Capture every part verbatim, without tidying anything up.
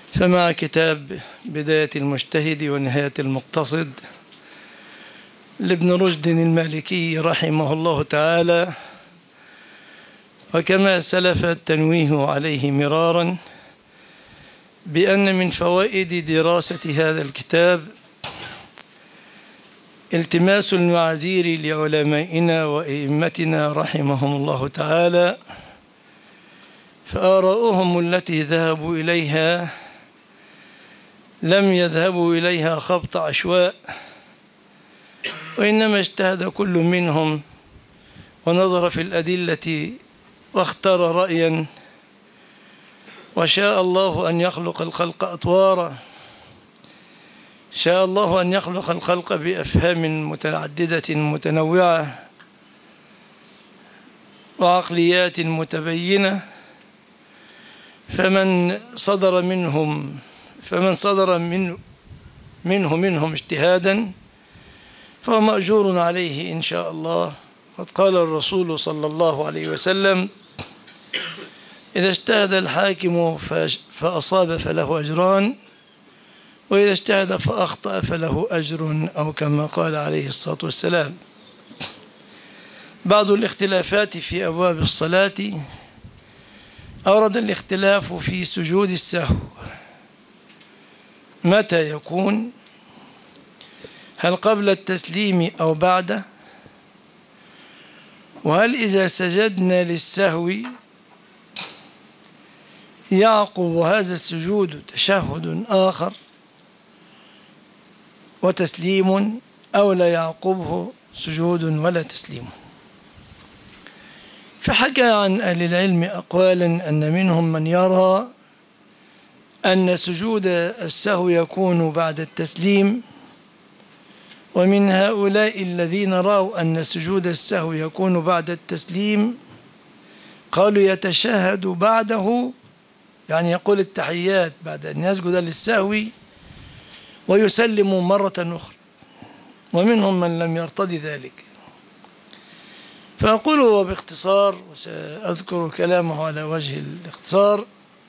فمع كتاب بداية المجتهد ونهاية المقتصد لابن رشد المالكي رحمه الله تعالى، وكما سلف التنويه عليه مرارا بأن من فوائد دراسة هذا الكتاب التماس المعاذير لعلمائنا وأئمتنا رحمهم الله تعالى، فآراؤهم التي ذهبوا إليها لم يذهبوا إليها خبط عشواء، وإنما اجتهد كل منهم ونظر في الأدلة واختار رأيا، وشاء الله أن يخلق الخلق أطوارا، شاء الله أن يخلق الخلق بأفهام متعددة متنوعة وعقليات متبينة، فمن صدر منهم فمن صدر من منه منهم اجتهادا فهو مأجور عليه إن شاء الله. قد قال الرسول صلى الله عليه وسلم: إذا اجتهد الحاكم فأصاب فله أجران، وإذا اجتهد فأخطأ فله أجر، أو كما قال عليه الصلاة والسلام. بعض الاختلافات في أبواب الصلاة أورد الاختلاف في سجود السهو، متى يكون؟ هل قبل التسليم أو بعده؟ وهل إذا سجدنا للسهو يعقب هذا السجود تشهد آخر وتسليم، أو لا يعقبه سجود ولا تسليم؟ فحكى عن أهل العلم أقوالا، أن منهم من يرى أن سجود السهو يكون بعد التسليم، ومن هؤلاء الذين رأوا أن سجود السهو يكون بعد التسليم قالوا يتشهد بعده، يعني يقول التحيات بعد أن يسجد للسهو ويسلم مرة أخرى، ومنهم من لم يرتضي ذلك. فأقول باختصار، وسأذكر كلامه على وجه الاختصار: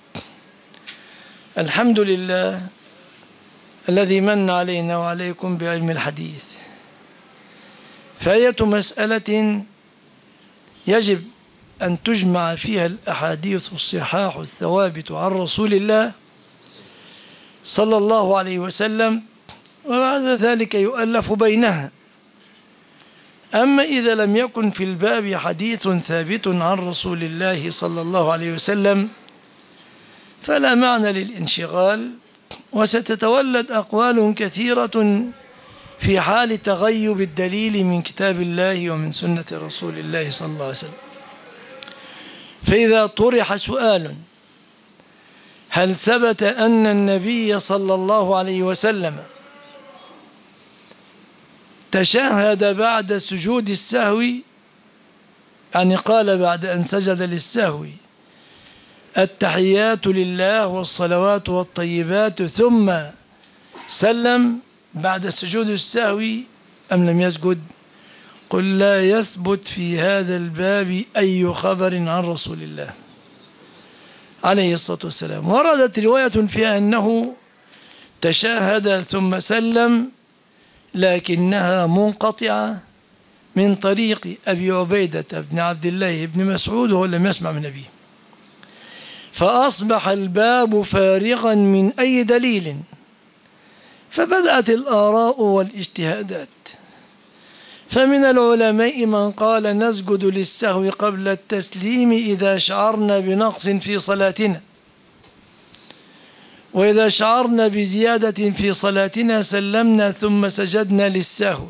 الحمد لله الذي من علينا وعليكم بعلم الحديث، فأية مسألة يجب أن تجمع فيها الأحاديث الصحاح الثوابت عن رسول الله صلى الله عليه وسلم، وبعد ذلك يؤلف بينها. أما إذا لم يكن في الباب حديث ثابت عن رسول الله صلى الله عليه وسلم فلا معنى للانشغال، وستتولد أقوال كثيرة في حال تغيب الدليل من كتاب الله ومن سنة رسول الله صلى الله عليه وسلم. فإذا طرح سؤال: هل ثبت أن النبي صلى الله عليه وسلم تشهد بعد سجود السهو، يعني قال بعد أن سجد للسهو التحيات لله والصلوات والطيبات ثم سلم بعد سجود السهو أم لم يسجد؟ قل لا يثبت في هذا الباب أي خبر عن رسول الله عليه الصلاة والسلام. وردت رواية فيها أنه تشهد ثم سلم، لكنها منقطعة من طريق أبي عبيدة بن عبد الله بن مسعود، وهو لم يسمع من أبيه، فأصبح الباب فارغا من أي دليل، فبدأت الآراء والاجتهادات. فمن العلماء من قال نسجد للسهو قبل التسليم إذا شعرنا بنقص في صلاتنا، وإذا شعرنا بزيادة في صلاتنا سلمنا ثم سجدنا للسهو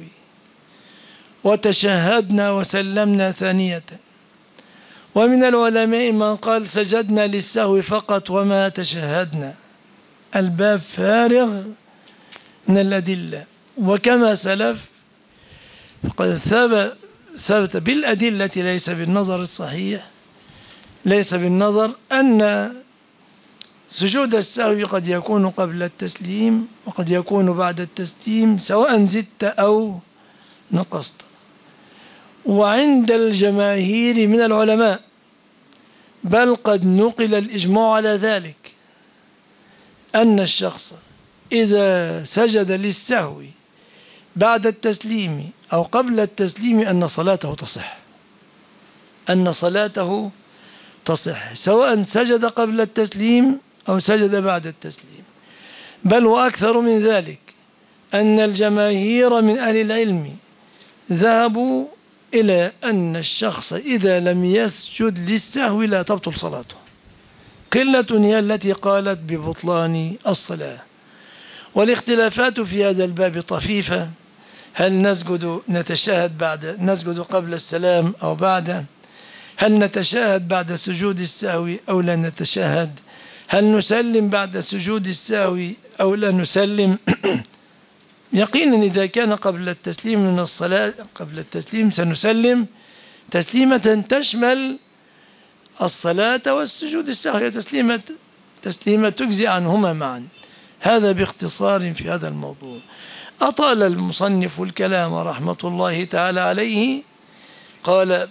وتشهدنا وسلمنا ثانية. ومن العلماء من قال سجدنا للسهو فقط وما تشهدنا. الباب فارغ من الأدلة، وكما سلف فقد ثبت بالأدلة ليس بالنظر الصحيح، ليس بالنظر أن سجود السهو قد يكون قبل التسليم وقد يكون بعد التسليم، سواء زدت أو نقصت. وعند الجماهير من العلماء بل قد نقل الإجماع على ذلك أن الشخص إذا سجد للسهو بعد التسليم أو قبل التسليم أن صلاته تصح، أن صلاته تصح سواء سجد قبل التسليم أو سجد بعد التسليم. بل وأكثر من ذلك أن الجماهير من أهل العلم ذهبوا إلى أن الشخص إذا لم يسجد للسهو لا تبطل صلاته. قلة هي التي قالت ببطلان الصلاة، والاختلافات في هذا الباب طفيفة. هل نسجد نتشاهد بعد نسجد قبل السلام أو بعده؟ هل نتشاهد بعد سجود السهو أو لا نتشاهد؟ هل نسلم بعد سجود السهو أو لا نسلم؟ يقينا إذا كان قبل التسليم من الصلاة قبل التسليم سنسلم تسليمة تشمل الصلاة والسجود السهو، تسليمة تسليمة تجزي عنهما معا. هذا باختصار في هذا الموضوع. أطال المصنف الكلام رحمة الله تعالى عليه. قال: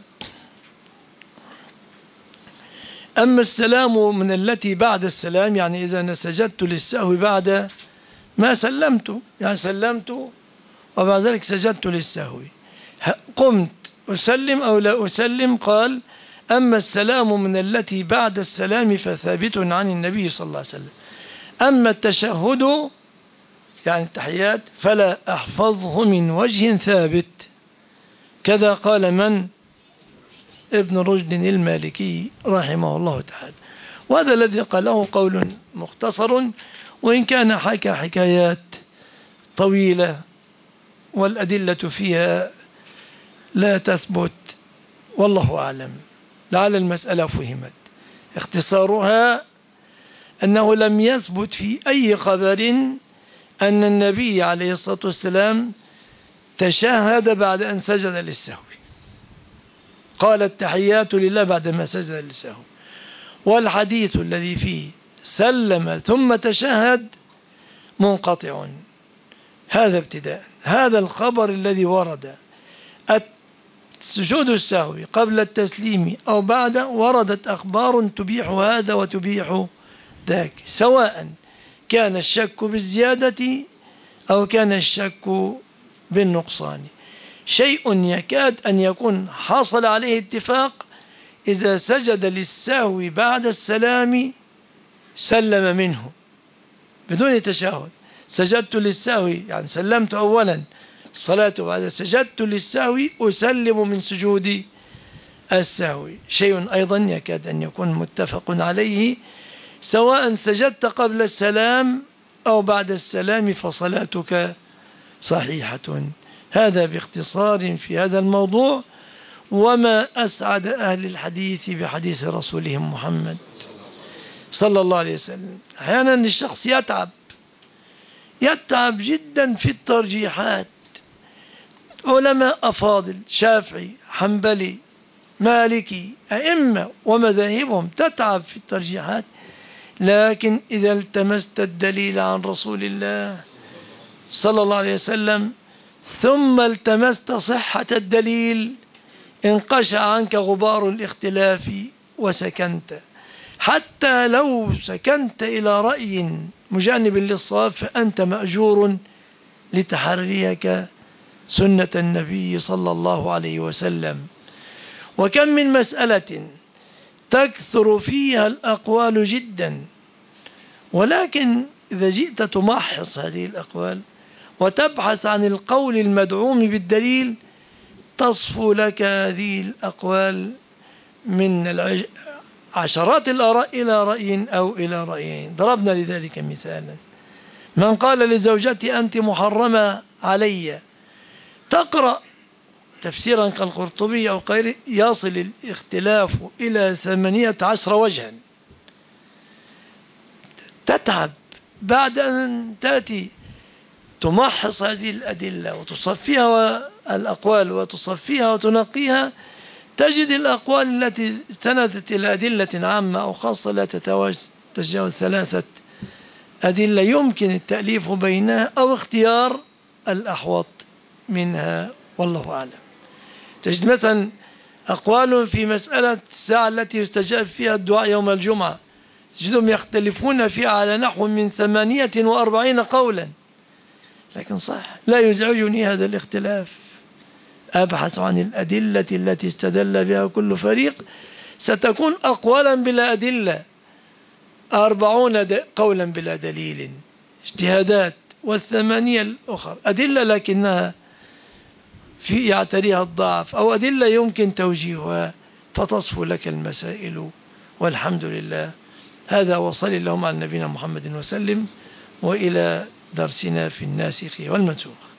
أما السلام من التي بعد السلام، يعني إذا أنا سجدت للسهو بعد ما سلمت، يعني سلمت وبعد ذلك سجدت للسهو، قمت أسلم أو لا أسلم. قال: أما السلام من التي بعد السلام فثابت عن النبي صلى الله عليه وسلم. أما التشهد يعني التحيات فلا أحفظه من وجه ثابت. كذا قال من؟ ابن رشد المالكي رحمه الله تعالى. وهذا الذي قاله قول مختصر، وإن كان حكى حكايات طويلة والأدلة فيها لا تثبت، والله أعلم. لعل المسألة فهمت. اختصارها أنه لم يثبت في أي خبر أن النبي عليه الصلاة والسلام تشهد بعد أن سجد للسهو، قال التحيات لله بعد ما سجد للسهو. والحديث الذي فيه سلم ثم تشهد منقطع. هذا ابتداء. هذا الخبر الذي ورد سجود السهو قبل التسليم أو بعد، وردت أخبار تبيح هذا وتبيح ذاك، سواء كان الشك بالزيادة أو كان الشك بالنقصان. شيء يكاد أن يكون حصل عليه اتفاق: إذا سجد للسهو بعد السلام سلم منه بدون تشهد. سجدت للسهو يعني سلمت أولا الصلاة، وبعد سجدت للسهو أسلم من سجود السهو. شيء أيضا يكاد أن يكون متفق عليه، سواء سجدت قبل السلام أو بعد السلام فصلاتك صحيحة. هذا باختصار في هذا الموضوع. وما أسعد أهل الحديث بحديث رسولهم محمد صلى الله عليه وسلم. أحيانا الشخص يتعب يتعب جدا في الترجيحات. علماء أفاضل شافعي حنبلي مالكي أئمة ومذاهبهم تتعب في الترجيحات، لكن إذا التمست الدليل عن رسول الله صلى الله عليه وسلم ثم التمست صحة الدليل انقشع عنك غبار الاختلاف وسكنت. حتى لو سكنت إلى رأي مجانب للصواب فأنت مأجور لتحريك سنة النبي صلى الله عليه وسلم. وكم من مسألة تكثر فيها الأقوال جدا، ولكن إذا جئت تمحص هذه الأقوال وتبحث عن القول المدعوم بالدليل تصفو لك هذه الأقوال من عشرات الآراء إلى رأي أو إلى رأيين. ضربنا لذلك مثالا: من قال لزوجتي أنت محرمة علي، تقرأ تفسيرا كالقرطبي أو غيره يصل الاختلاف إلى ثمانية عشر وجها. تتعب بعد أن تأتي تمحص هذه الأدلة وتصفيها الأقوال وتصفيها وتنقيها، تجد الأقوال التي استندت إلى أدلة عامة أو خاصة لا تتجاوز ثلاثة أدلة يمكن التأليف بينها أو اختيار الأحوط منها، والله أعلم. تجد مثلا أقوال في مسألة الساعة التي يستجاب فيها الدعاء يوم الجمعة، تجدهم يختلفون فيها على نحو من ثمانية وأربعين قولا، لكن صح لا يزعجني هذا الاختلاف. أبحث عن الأدلة التي استدل بها كل فريق، ستكون أقوالا بلا أدلة، أربعون قولا بلا دليل، اجتهادات، والثمانية الأخرى أدلة لكنها في يعتريها الضعف، أو أدلة يمكن توجيهها فتصفو لك المسائل. والحمد لله. هذا وصل اللهم على نبينا محمد وسلم، وإلى درسنا في الناسخ والمنسوخ.